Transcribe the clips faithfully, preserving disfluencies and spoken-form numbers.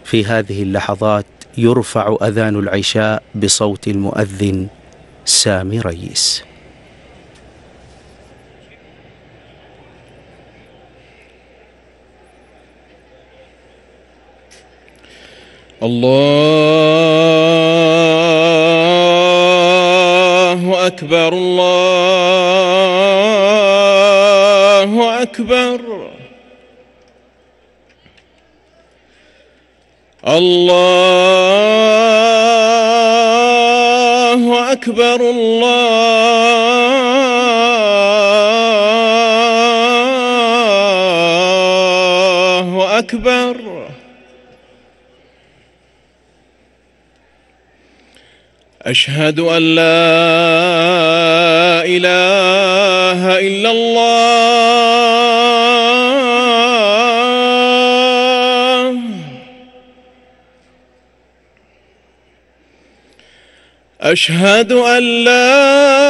في هذه اللحظات يرفع أذان العشاء بصوت المؤذن سامي ريس. الله أكبر الله أكبر الله أكبر الله أكبر. أشهد أن لا إله إلا الله. أشهد أن لا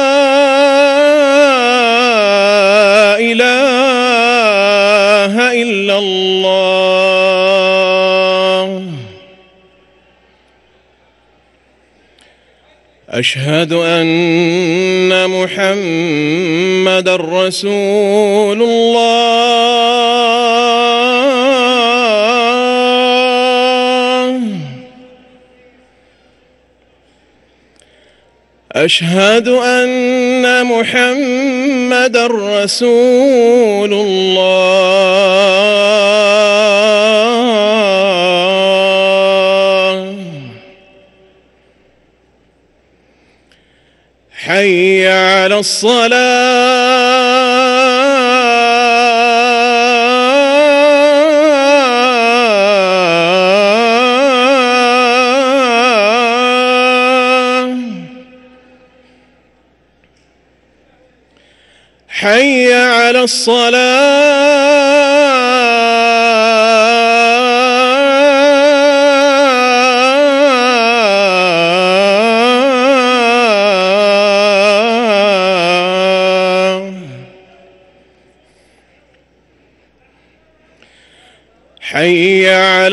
إله إلا الله. أشهد أن محمدًا رسول الله. أشهد أن محمدًا رسول الله. حي على الصلاة. حي على الصلاة. حي على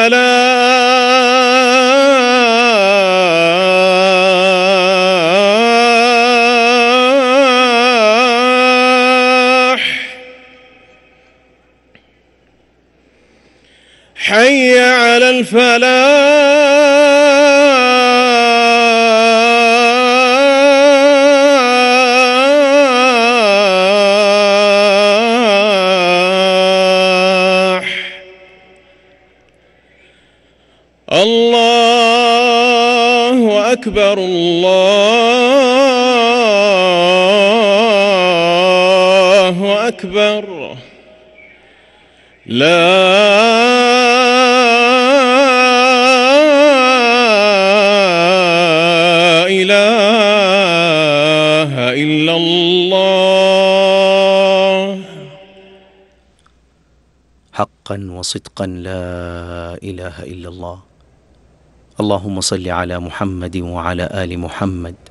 الفلاح. حي على الفلاح. الله أكبر الله أكبر. لا إله إلا الله. حقا وصدقا لا إله إلا الله. اللهم صل على محمد وعلى آل محمد